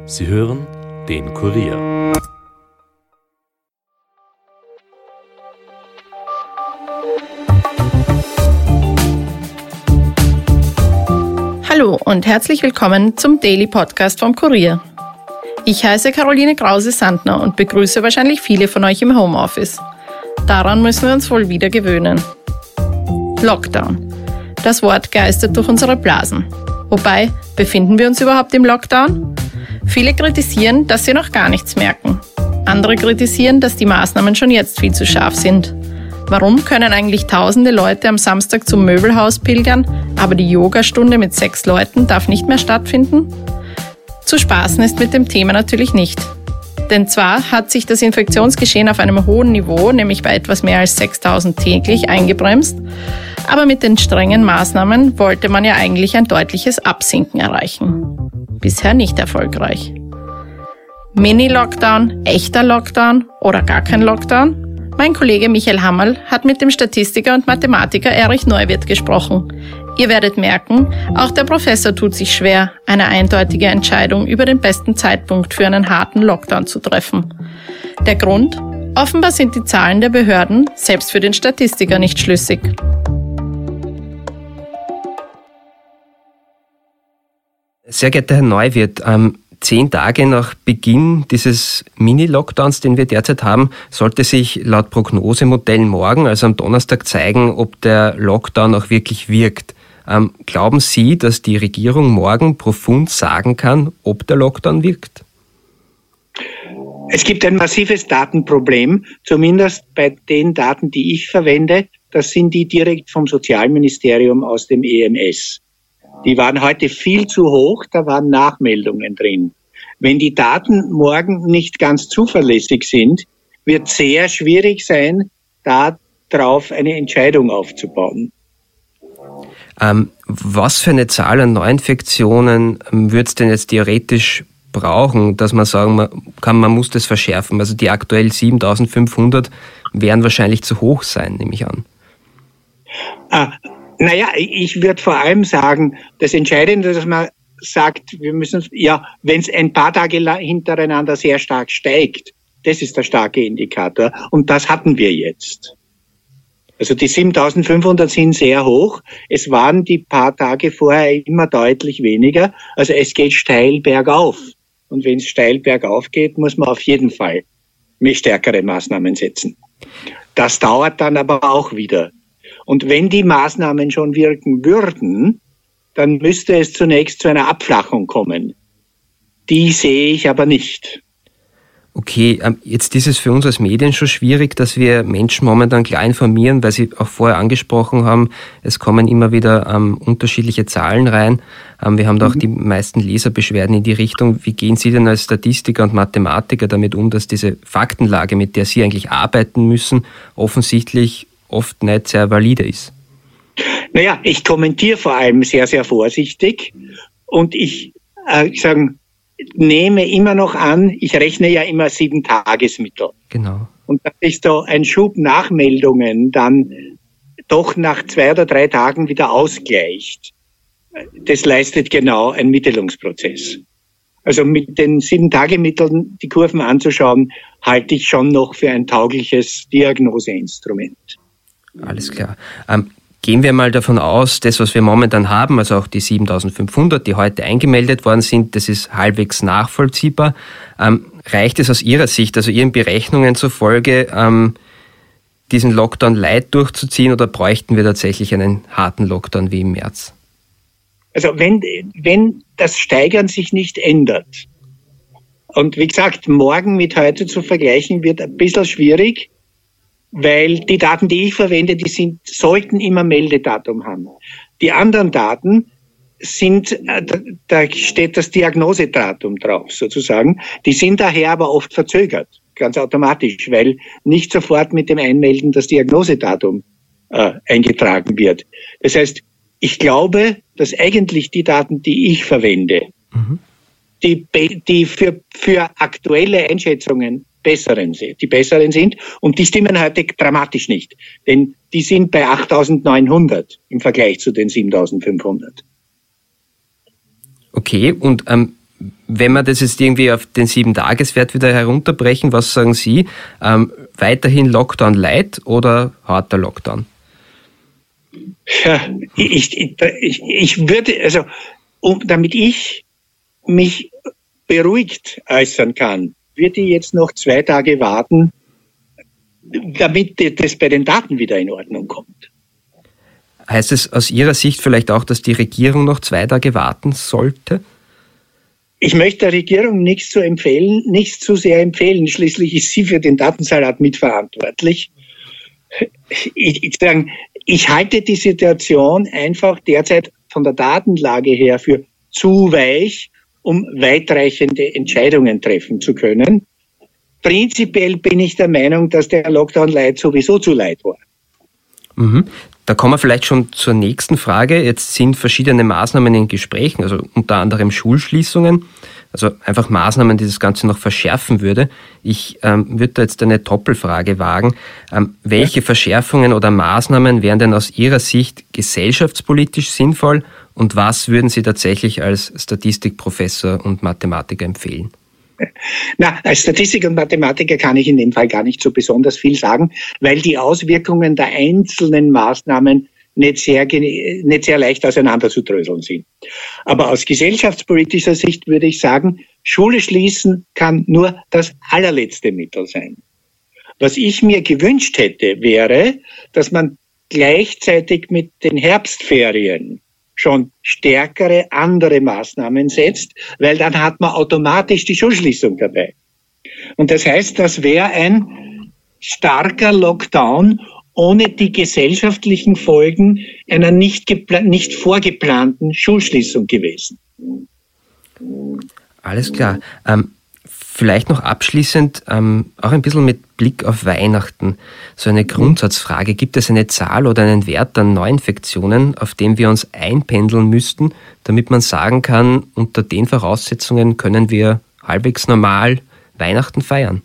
Sie hören den Kurier. Hallo und herzlich willkommen zum Daily Podcast vom Kurier. Ich heiße Caroline Krause-Sandner und begrüße wahrscheinlich viele von euch im Homeoffice. Daran müssen wir uns wohl wieder gewöhnen. Lockdown. Das Wort geistert durch unsere Blasen. Wobei, befinden wir uns überhaupt im Lockdown? Viele kritisieren, dass sie noch gar nichts merken. Andere kritisieren, dass die Maßnahmen schon jetzt viel zu scharf sind. Warum können eigentlich tausende Leute am Samstag zum Möbelhaus pilgern, aber die Yogastunde mit 6 Leuten darf nicht mehr stattfinden? Zu spaßen ist mit dem Thema natürlich nicht. Denn zwar hat sich das Infektionsgeschehen auf einem hohen Niveau, nämlich bei etwas mehr als 6.000 täglich, eingebremst, aber mit den strengen Maßnahmen wollte man ja eigentlich ein deutliches Absinken erreichen. Bisher nicht erfolgreich. Mini-Lockdown, echter Lockdown oder gar kein Lockdown? Mein Kollege Michael Hammerl hat mit dem Statistiker und Mathematiker Erich Neuwirth gesprochen. Ihr werdet merken, auch der Professor tut sich schwer, eine eindeutige Entscheidung über den besten Zeitpunkt für einen harten Lockdown zu treffen. Der Grund? Offenbar sind die Zahlen der Behörden selbst für den Statistiker nicht schlüssig. Sehr geehrter Herr Neuwirth, 10 Tage nach Beginn dieses Mini-Lockdowns, den wir derzeit haben, sollte sich laut Prognosemodellen morgen, also am Donnerstag, zeigen, ob der Lockdown auch wirklich wirkt. Glauben Sie, dass die Regierung morgen profund sagen kann, ob der Lockdown wirkt? Es gibt ein massives Datenproblem, zumindest bei den Daten, die ich verwende. Das sind die direkt vom Sozialministerium aus dem EMS. Die waren heute viel zu hoch, da waren Nachmeldungen drin. Wenn die Daten morgen nicht ganz zuverlässig sind, wird sehr schwierig sein, darauf eine Entscheidung aufzubauen. Was für eine Zahl an Neuinfektionen wird es denn jetzt theoretisch brauchen, dass man sagen kann, man muss das verschärfen? Also die aktuell 7.500 werden wahrscheinlich zu hoch sein, nehme ich an. Naja, ich würde vor allem sagen, das Entscheidende, dass man sagt, wir müssen, wenn es ein paar Tage hintereinander sehr stark steigt, das ist der starke Indikator. Und das hatten wir jetzt. Also die 7.500 sind sehr hoch. Es waren die paar Tage vorher immer deutlich weniger. Also es geht steil bergauf. Und wenn es steil bergauf geht, muss man auf jeden Fall stärkere Maßnahmen setzen. Das dauert dann aber auch wieder. Und wenn die Maßnahmen schon wirken würden, dann müsste es zunächst zu einer Abflachung kommen. Die sehe ich aber nicht. Okay, jetzt ist es für uns als Medien schon schwierig, dass wir Menschen momentan klar informieren, weil Sie auch vorher angesprochen haben, es kommen immer wieder unterschiedliche Zahlen rein. Wir haben da auch die meisten Leserbeschwerden in die Richtung. Wie gehen Sie denn als Statistiker und Mathematiker damit um, dass diese Faktenlage, mit der Sie eigentlich arbeiten müssen, offensichtlich oft nicht sehr valide ist? Naja, ich kommentiere vor allem sehr, sehr vorsichtig und ich nehme immer noch an, ich rechne ja immer 7-Tagesmittel. Genau. Und dass sich so ein Schub Nachmeldungen dann doch nach 2 oder 3 Tagen wieder ausgleicht, das leistet genau ein Mittelungsprozess. Also mit den 7-Tage-Mitteln die Kurven anzuschauen, halte ich schon noch für ein taugliches Diagnoseinstrument. Alles klar. Gehen wir mal davon aus, das, was wir momentan haben, also auch die 7.500, die heute eingemeldet worden sind, das ist halbwegs nachvollziehbar. Reicht es aus Ihrer Sicht, also Ihren Berechnungen zufolge, diesen Lockdown light durchzuziehen oder bräuchten wir tatsächlich einen harten Lockdown wie im März? Also wenn das Steigern sich nicht ändert und wie gesagt, morgen mit heute zu vergleichen, wird ein bisschen schwierig, weil die Daten, die ich verwende, sollten immer Meldedatum haben. Die anderen Daten da steht das Diagnosedatum drauf, sozusagen. Die sind daher aber oft verzögert, ganz automatisch, weil nicht sofort mit dem Einmelden das Diagnosedatum eingetragen wird. Das heißt, ich glaube, dass eigentlich die Daten, die ich verwende, die für aktuelle Einschätzungen die besseren sind, und die stimmen heute dramatisch nicht, denn die sind bei 8.900 im Vergleich zu den 7.500. Okay, und wenn wir das jetzt irgendwie auf den 7-Tages-Wert wieder herunterbrechen, was sagen Sie? Weiterhin Lockdown light oder harter Lockdown? Ja, ich würde, also damit ich mich beruhigt äußern kann, würde ich jetzt noch 2 Tage warten, damit das bei den Daten wieder in Ordnung kommt. Heißt es aus Ihrer Sicht vielleicht auch, dass die Regierung noch 2 Tage warten sollte? Ich möchte der Regierung nichts zu sehr empfehlen. Schließlich ist sie für den Datensalat mitverantwortlich. Ich halte die Situation einfach derzeit von der Datenlage her für zu weich, um weitreichende Entscheidungen treffen zu können. Prinzipiell bin ich der Meinung, dass der Lockdown Light sowieso zu light war. Mhm. Da kommen wir vielleicht schon zur nächsten Frage. Jetzt sind verschiedene Maßnahmen in Gesprächen, also unter anderem Schulschließungen, also einfach Maßnahmen, die das Ganze noch verschärfen würde. Ich würde da jetzt eine Doppelfrage wagen. Welche Verschärfungen oder Maßnahmen wären denn aus Ihrer Sicht gesellschaftspolitisch sinnvoll und was würden Sie tatsächlich als Statistikprofessor und Mathematiker empfehlen? Na, als Statistiker und Mathematiker kann ich in dem Fall gar nicht so besonders viel sagen, weil die Auswirkungen der einzelnen Maßnahmen nicht sehr leicht auseinanderzudröseln sind. Aber aus gesellschaftspolitischer Sicht würde ich sagen, Schule schließen kann nur das allerletzte Mittel sein. Was ich mir gewünscht hätte, wäre, dass man gleichzeitig mit den Herbstferien schon stärkere andere Maßnahmen setzt, weil dann hat man automatisch die Schulschließung dabei. Und das heißt, das wäre ein starker Lockdown ohne die gesellschaftlichen Folgen einer nicht vorgeplanten Schulschließung gewesen. Alles klar. Vielleicht noch abschließend, auch ein bisschen mit Blick auf Weihnachten, so eine Grundsatzfrage. Gibt es eine Zahl oder einen Wert an Neuinfektionen, auf den wir uns einpendeln müssten, damit man sagen kann, unter den Voraussetzungen können wir halbwegs normal Weihnachten feiern?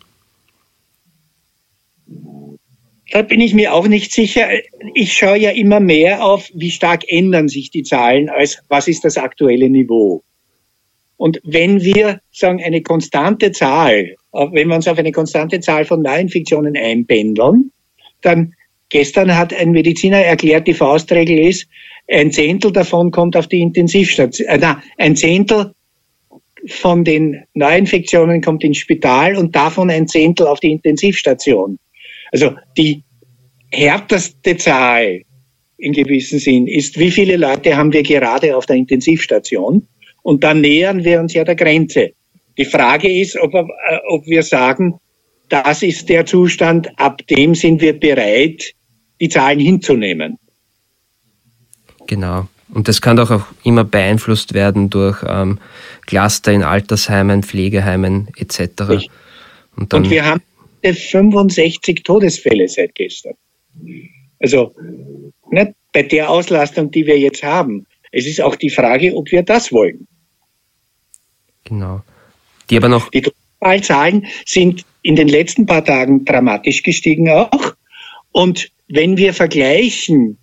Da bin ich mir auch nicht sicher. Ich schaue ja immer mehr auf, wie stark ändern sich die Zahlen, als was ist das aktuelle Niveau. Und wenn wir sagen, eine konstante Zahl, wenn wir uns auf eine konstante Zahl von Neuinfektionen einpendeln, dann gestern hat ein Mediziner erklärt, die Faustregel ist, 1/10 davon kommt auf die Intensivstation, ein Zehntel von den Neuinfektionen kommt ins Spital und davon 1/10 auf die Intensivstation. Also die härteste Zahl in gewissem Sinn ist, wie viele Leute haben wir gerade auf der Intensivstation? Und dann nähern wir uns ja der Grenze. Die Frage ist, ob wir sagen, das ist der Zustand, ab dem sind wir bereit, die Zahlen hinzunehmen. Genau. Und das kann doch auch immer beeinflusst werden durch Cluster in Altersheimen, Pflegeheimen etc. Und wir haben 65 Todesfälle seit gestern. Also nicht bei der Auslastung, die wir jetzt haben. Es ist auch die Frage, ob wir das wollen. Genau. Die Todesfallzahlen sind in den letzten paar Tagen dramatisch gestiegen auch. Und wenn wir vergleichen,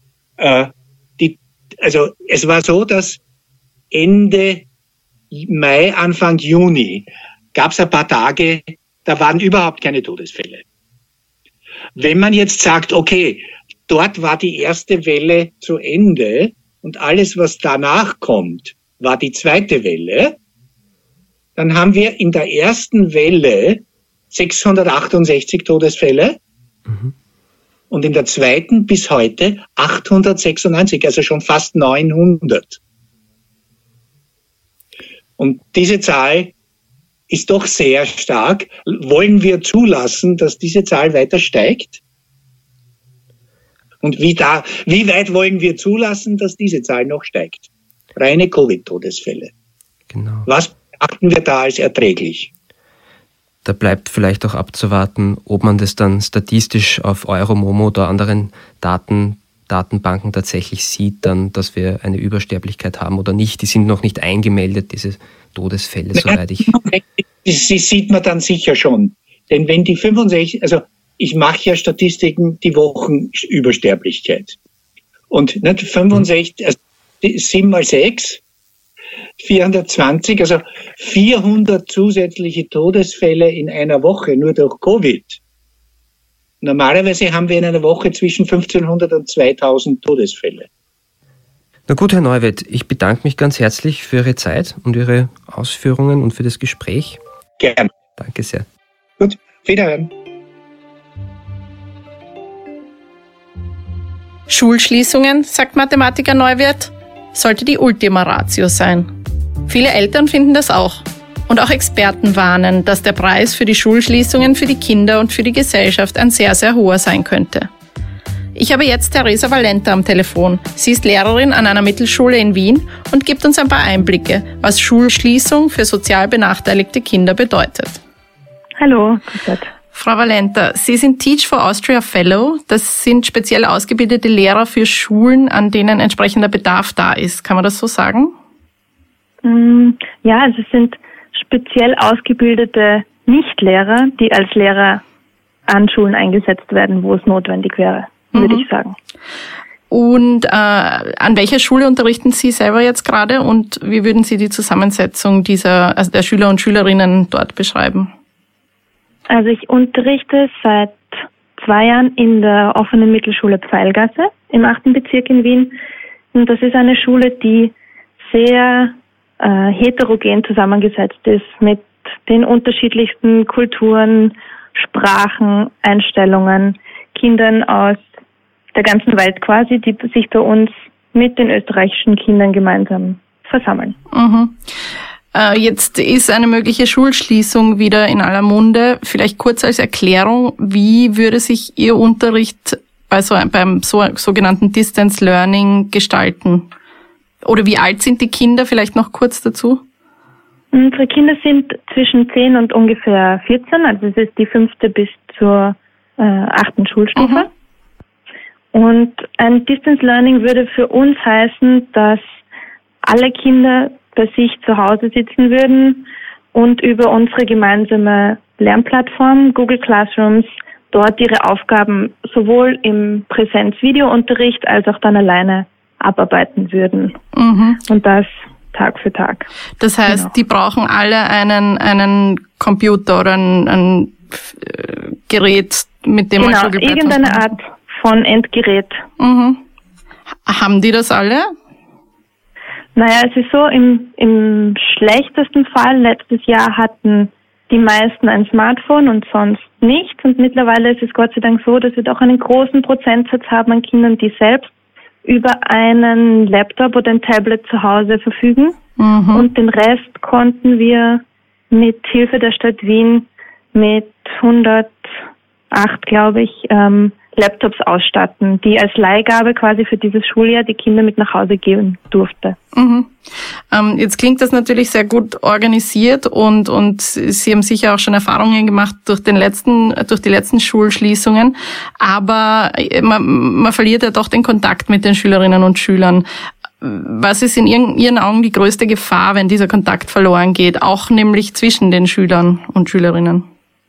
es war so, dass Ende Mai, Anfang Juni gab es ein paar Tage, da waren überhaupt keine Todesfälle. Wenn man jetzt sagt, okay, dort war die erste Welle zu Ende und alles, was danach kommt, war die zweite Welle, dann haben wir in der ersten Welle 668 Todesfälle und in der zweiten bis heute 896, also schon fast 900. Und diese Zahl ist doch sehr stark. Wollen wir zulassen, dass diese Zahl weiter steigt? Und wie weit wollen wir zulassen, dass diese Zahl noch steigt? Reine Covid-Todesfälle. Genau. Was achten wir da als erträglich? Da bleibt vielleicht auch abzuwarten, ob man das dann statistisch auf Euromomo oder anderen Datenbanken tatsächlich sieht, dann, dass wir eine Übersterblichkeit haben oder nicht. Die sind noch nicht eingemeldet, diese Todesfälle, soweit ich... Das sieht man dann sicher schon. Denn wenn die 65, also ich mache ja Statistiken, die Wochenübersterblichkeit. Und nicht 65, also 7 mal 6, 420, also 400 zusätzliche Todesfälle in einer Woche, nur durch Covid. Normalerweise haben wir in einer Woche zwischen 1500 und 2000 Todesfälle. Na gut, Herr Neuwirth, ich bedanke mich ganz herzlich für Ihre Zeit und Ihre Ausführungen und für das Gespräch. Gerne. Danke sehr. Gut, wiederhören. Schulschließungen, sagt Mathematiker Neuwirth, sollte die Ultima Ratio sein. Viele Eltern finden das auch. Und auch Experten warnen, dass der Preis für die Schulschließungen für die Kinder und für die Gesellschaft ein sehr, sehr hoher sein könnte. Ich habe jetzt Teresa Valenta am Telefon. Sie ist Lehrerin an einer Mittelschule in Wien und gibt uns ein paar Einblicke, was Schulschließung für sozial benachteiligte Kinder bedeutet. Hallo, grüß Gott. Frau Valenta, Sie sind Teach for Austria Fellow. Das sind speziell ausgebildete Lehrer für Schulen, an denen entsprechender Bedarf da ist. Kann man das so sagen? Ja, also es sind speziell ausgebildete Nichtlehrer, die als Lehrer an Schulen eingesetzt werden, wo es notwendig wäre, würde ich sagen. Und an welcher Schule unterrichten Sie selber jetzt gerade und wie würden Sie die Zusammensetzung der Schüler und Schülerinnen dort beschreiben? Also ich unterrichte seit 2 Jahren in der offenen Mittelschule Pfeilgasse im 8. Bezirk in Wien. Und das ist eine Schule, die sehr heterogen zusammengesetzt ist mit den unterschiedlichsten Kulturen, Sprachen, Einstellungen, Kindern aus der ganzen Welt quasi, die sich bei uns mit den österreichischen Kindern gemeinsam versammeln. Jetzt ist eine mögliche Schulschließung wieder in aller Munde. Vielleicht kurz als Erklärung, wie würde sich Ihr Unterricht beim sogenannten Distance Learning gestalten? Oder wie alt sind die Kinder? Vielleicht noch kurz dazu. Unsere Kinder sind zwischen 10 und ungefähr 14, also es ist die 5. bis zur 8. Schulstufe. Und ein Distance Learning würde für uns heißen, dass alle Kinder bei sich zu Hause sitzen würden und über unsere gemeinsame Lernplattform Google Classrooms dort ihre Aufgaben sowohl im Präsenz-Videounterricht als auch dann alleine abarbeiten würden. Und das Tag für Tag. Das heißt, die brauchen alle einen Computer oder ein Gerät, mit dem man Google-Plattform irgendeine Art von Endgerät. Haben die das alle? Naja, es ist so, im schlechtesten Fall letztes Jahr hatten die meisten ein Smartphone und sonst nichts. Und mittlerweile ist es Gott sei Dank so, dass wir doch einen großen Prozentsatz haben an Kindern, die selbst über einen Laptop oder ein Tablet zu Hause verfügen. Und den Rest konnten wir mit Hilfe der Stadt Wien mit 108, glaube ich, Laptops ausstatten, die als Leihgabe quasi für dieses Schuljahr die Kinder mit nach Hause geben durfte. Jetzt klingt das natürlich sehr gut organisiert und Sie haben sicher auch schon Erfahrungen gemacht durch die letzten Schulschließungen, aber man verliert ja doch den Kontakt mit den Schülerinnen und Schülern. Was ist in Ihren Augen die größte Gefahr, wenn dieser Kontakt verloren geht, auch nämlich zwischen den Schülern und Schülerinnen?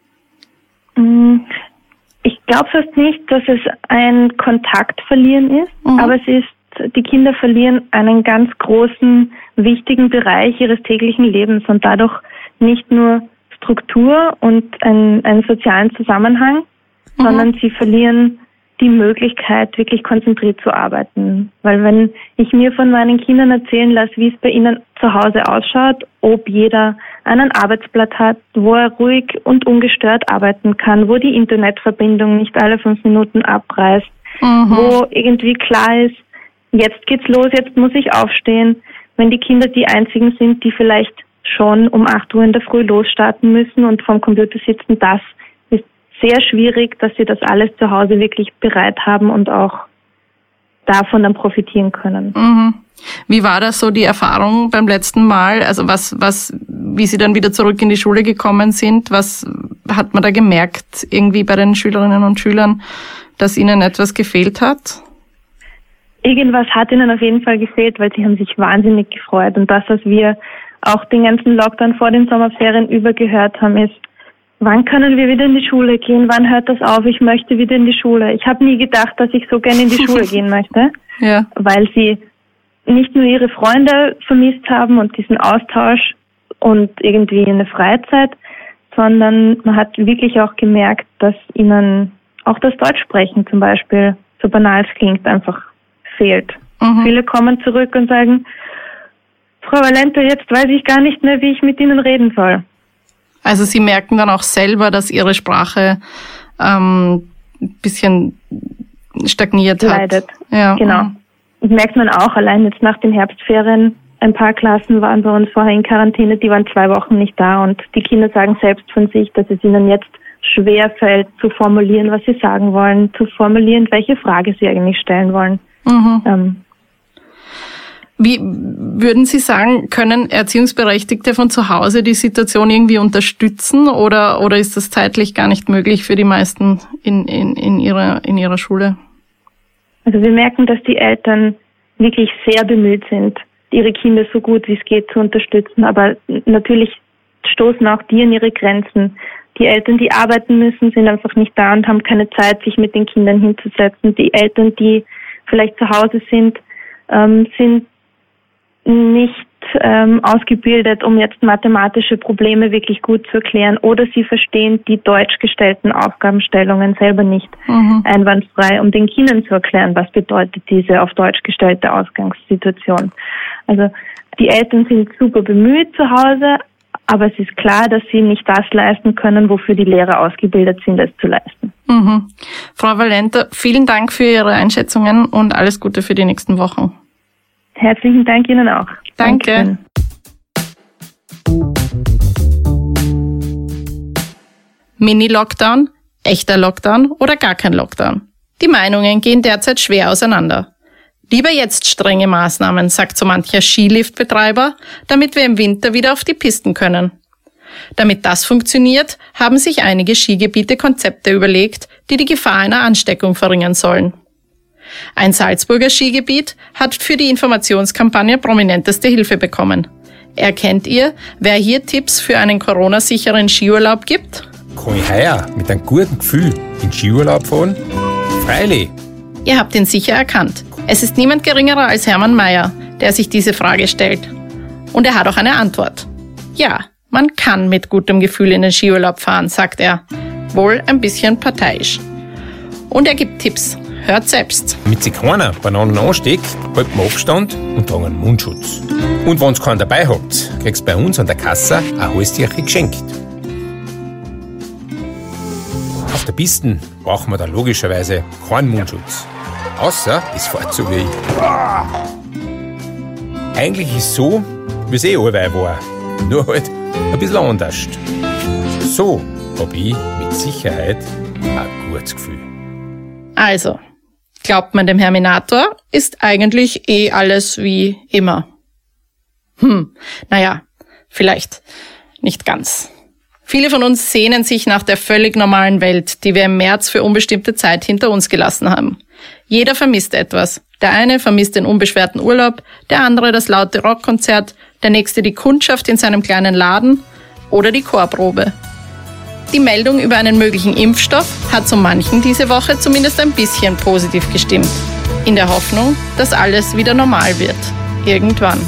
Ich glaube fast nicht, dass es ein Kontaktverlieren ist, aber es ist, die Kinder verlieren einen ganz großen, wichtigen Bereich ihres täglichen Lebens und dadurch nicht nur Struktur und einen sozialen Zusammenhang, sondern sie verlieren die Möglichkeit, wirklich konzentriert zu arbeiten. Weil wenn ich mir von meinen Kindern erzählen lasse, wie es bei ihnen zu Hause ausschaut, ob jeder einen Arbeitsplatz hat, wo er ruhig und ungestört arbeiten kann, wo die Internetverbindung nicht alle 5 Minuten abreißt, wo irgendwie klar ist, jetzt geht's los, jetzt muss ich aufstehen. Wenn die Kinder die einzigen sind, die vielleicht schon um 8 Uhr in der Früh losstarten müssen und vorm Computer sitzen, das ist sehr schwierig, dass sie das alles zu Hause wirklich bereit haben und auch davon dann profitieren können. Wie war das so die Erfahrung beim letzten Mal? Also wie Sie dann wieder zurück in die Schule gekommen sind? Was hat man da gemerkt irgendwie bei den Schülerinnen und Schülern, dass ihnen etwas gefehlt hat? Irgendwas hat ihnen auf jeden Fall gefehlt, weil sie haben sich wahnsinnig gefreut. Und das, was wir auch den ganzen Lockdown vor den Sommerferien über gehört haben, ist, wann können wir wieder in die Schule gehen? Wann hört das auf? Ich möchte wieder in die Schule. Ich habe nie gedacht, dass ich so gerne in die Schule gehen möchte, weil sie nicht nur ihre Freunde vermisst haben und diesen Austausch und irgendwie eine Freizeit, sondern man hat wirklich auch gemerkt, dass ihnen auch das Deutschsprechen zum Beispiel, so banal es klingt, einfach fehlt. Viele kommen zurück und sagen, Frau Valente, jetzt weiß ich gar nicht mehr, wie ich mit Ihnen reden soll. Also Sie merken dann auch selber, dass Ihre Sprache ein bisschen stagniert leidet. Hat. Ja. Genau. Das merkt man auch, allein jetzt nach den Herbstferien. Ein paar Klassen waren bei uns vorher in Quarantäne, die waren 2 Wochen nicht da und die Kinder sagen selbst von sich, dass es ihnen jetzt schwer fällt, zu formulieren, was sie sagen wollen, zu formulieren, welche Frage sie eigentlich stellen wollen. Wie würden Sie sagen, können Erziehungsberechtigte von zu Hause die Situation irgendwie unterstützen oder ist das zeitlich gar nicht möglich für die meisten in ihrer Schule? Also wir merken, dass die Eltern wirklich sehr bemüht sind, ihre Kinder so gut wie es geht zu unterstützen. Aber natürlich stoßen auch die an ihre Grenzen. Die Eltern, die arbeiten müssen, sind einfach nicht da und haben keine Zeit, sich mit den Kindern hinzusetzen. Die Eltern, die vielleicht zu Hause sind, sind nicht ausgebildet, um jetzt mathematische Probleme wirklich gut zu erklären, oder sie verstehen die deutsch gestellten Aufgabenstellungen selber nicht einwandfrei, um den Kindern zu erklären, was bedeutet diese auf Deutsch gestellte Ausgangssituation. Also die Eltern sind super bemüht zu Hause, aber es ist klar, dass sie nicht das leisten können, wofür die Lehrer ausgebildet sind, es zu leisten. Frau Valente, vielen Dank für Ihre Einschätzungen und alles Gute für die nächsten Wochen. Herzlichen Dank Ihnen auch. Danke. Mini-Lockdown, echter Lockdown oder gar kein Lockdown? Die Meinungen gehen derzeit schwer auseinander. Lieber jetzt strenge Maßnahmen, sagt so mancher Skiliftbetreiber, damit wir im Winter wieder auf die Pisten können. Damit das funktioniert, haben sich einige Skigebiete Konzepte überlegt, die die Gefahr einer Ansteckung verringern sollen. Ein Salzburger Skigebiet hat für die Informationskampagne prominenteste Hilfe bekommen. Erkennt ihr, wer hier Tipps für einen Corona-sicheren Skiurlaub gibt? Kann ich heuer mit einem guten Gefühl in Skiurlaub fahren? Freilich. Ihr habt ihn sicher erkannt. Es ist niemand geringerer als Hermann Mayer, der sich diese Frage stellt. Und er hat auch eine Antwort. Ja, man kann mit gutem Gefühl in den Skiurlaub fahren, sagt er. Wohl ein bisschen parteiisch. Und er gibt Tipps. Hört selbst. Damit sich keiner beieinander ansteckt, halten wir Abstand und tragen einen Mundschutz. Und wenn ihr keinen dabei habt, kriegst du bei uns an der Kasse ein Holztierchen geschenkt. Auf der Piste brauchen wir da logischerweise keinen Mundschutz. Außer es fährt so wie ich. Eigentlich ist es so, wie es allweil war. Nur halt ein bisschen anders. So habe ich mit Sicherheit ein gutes Gefühl. Also, glaubt man dem Herminator, ist eigentlich alles wie immer. Naja, vielleicht nicht ganz. Viele von uns sehnen sich nach der völlig normalen Welt, die wir im März für unbestimmte Zeit hinter uns gelassen haben. Jeder vermisst etwas. Der eine vermisst den unbeschwerten Urlaub, der andere das laute Rockkonzert, der nächste die Kundschaft in seinem kleinen Laden oder die Chorprobe. Die Meldung über einen möglichen Impfstoff hat so manchen diese Woche zumindest ein bisschen positiv gestimmt. In der Hoffnung, dass alles wieder normal wird. Irgendwann.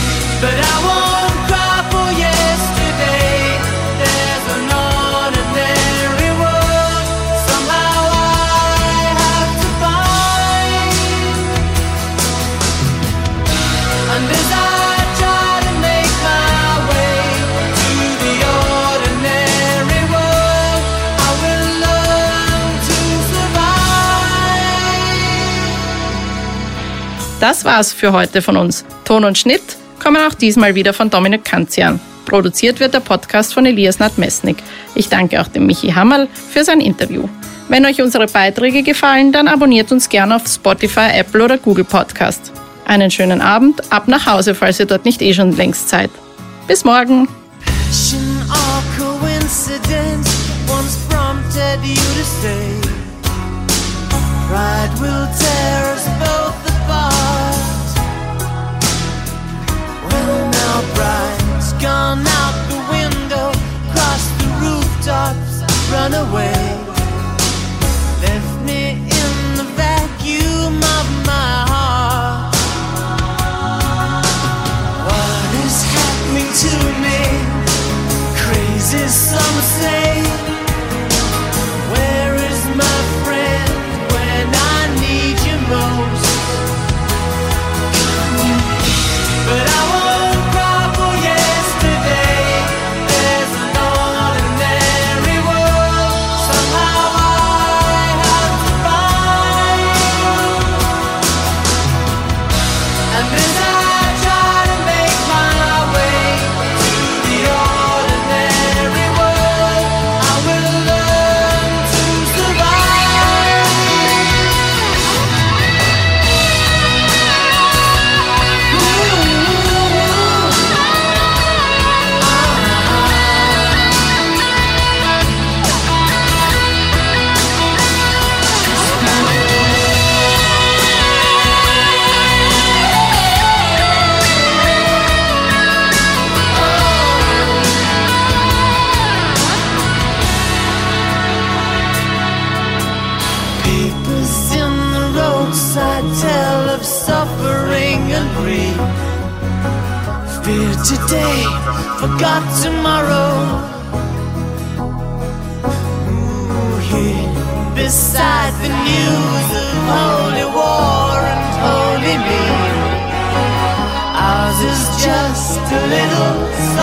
Das war's für heute von uns. Ton und Schnitt kommen auch diesmal wieder von Dominik Kanzian. Produziert wird der Podcast von Elias Nadmesnik. Ich danke auch dem Michi Hammerl für sein Interview. Wenn euch unsere Beiträge gefallen, dann abonniert uns gerne auf Spotify, Apple oder Google Podcast. Einen schönen Abend, ab nach Hause, falls ihr dort nicht schon längst seid. Bis morgen. Gone out the window, crossed the rooftops, run away. Left me in the vacuum of my heart. today, forgot tomorrow. Ooh, here beside the news of holy war and holy me, ours is just a little